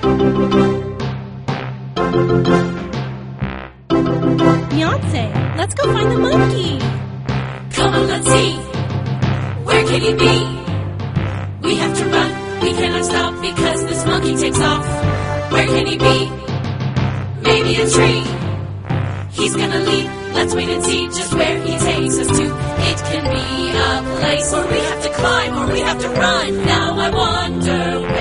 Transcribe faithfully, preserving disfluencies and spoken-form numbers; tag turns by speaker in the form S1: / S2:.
S1: Beyonce, let's go find the monkey.
S2: Come on, let's see. Where can he be? We have to run. We cannot stop because this monkey takes off. Where can he be? Maybe a tree. He's gonna leap. Let's wait and see just where he takes us to. It can be a place where we have to climb or we have to run. Now I wonder where